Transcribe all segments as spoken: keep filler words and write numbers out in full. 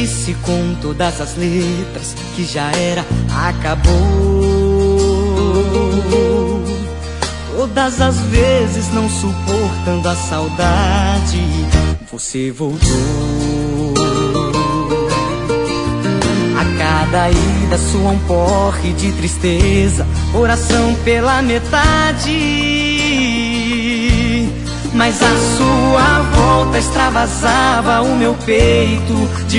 disse com todas as letras que já era, acabou. Todas as vezes não suportando a saudade, você voltou. A cada ida soa um porre de tristeza, oração pela metade. Mas a sua volta extravasava o meu peito de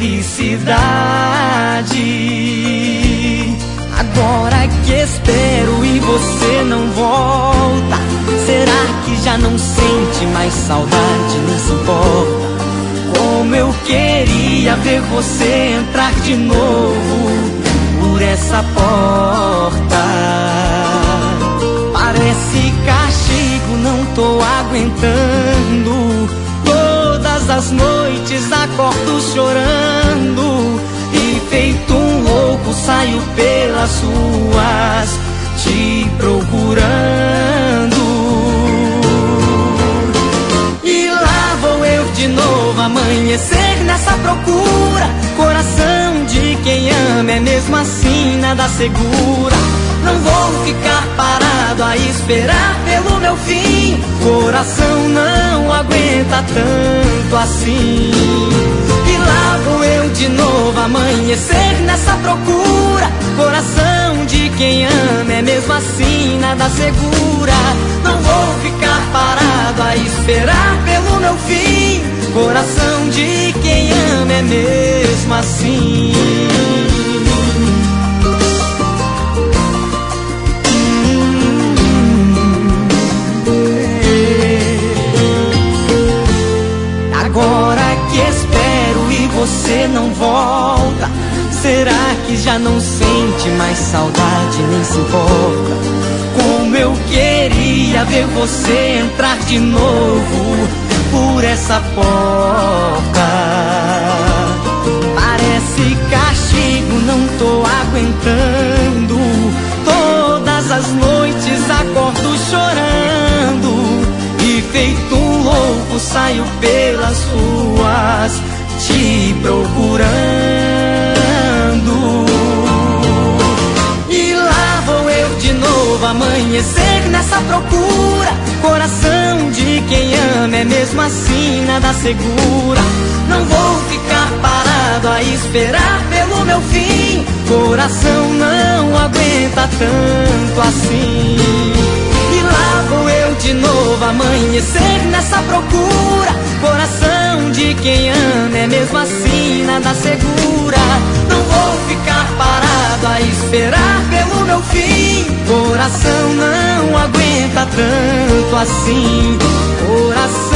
felicidade. Agora que espero e você não volta, será que já não sente mais saudade, nem se importa? Como eu queria ver você entrar de novo por essa porta. Parece castigo, não tô aguentando. Todas as noites acordo chorando e feito um louco saio pelas ruas te procurando. E lá vou eu de novo amanhecer nessa procura. Coração de quem ama é mesmo assim nada segura. Não vou ficar parado a esperar pelo meu fim. Coração não aguenta tanto assim. E lá vou eu de novo amanhecer nessa procura. Coração de quem ama é mesmo assim nada segura. Não vou ficar parado a esperar pelo meu fim. Coração de quem ama é mesmo assim. Agora que espero e você não volta, será que já não sente mais saudade, nem se importa? Como eu queria ver você entrar de novo por essa porta. Parece castigo, não tô aguentando. Todas as noites acordo chorando e feito um louco saio pelas ruas te procurando. E lá vou eu de novo amanhecer nessa procura. Coração de quem ama é mesmo assim nada segura. Não vou ficar parado a esperar pelo meu fim. Coração não aguenta tanto assim. E lá vou eu de novo amanhecer nessa procura. Coração de quem ama é mesmo assim nada segura. Não vou ficar parado a esperar pelo meu fim. Coração não aguenta tanto assim. Coração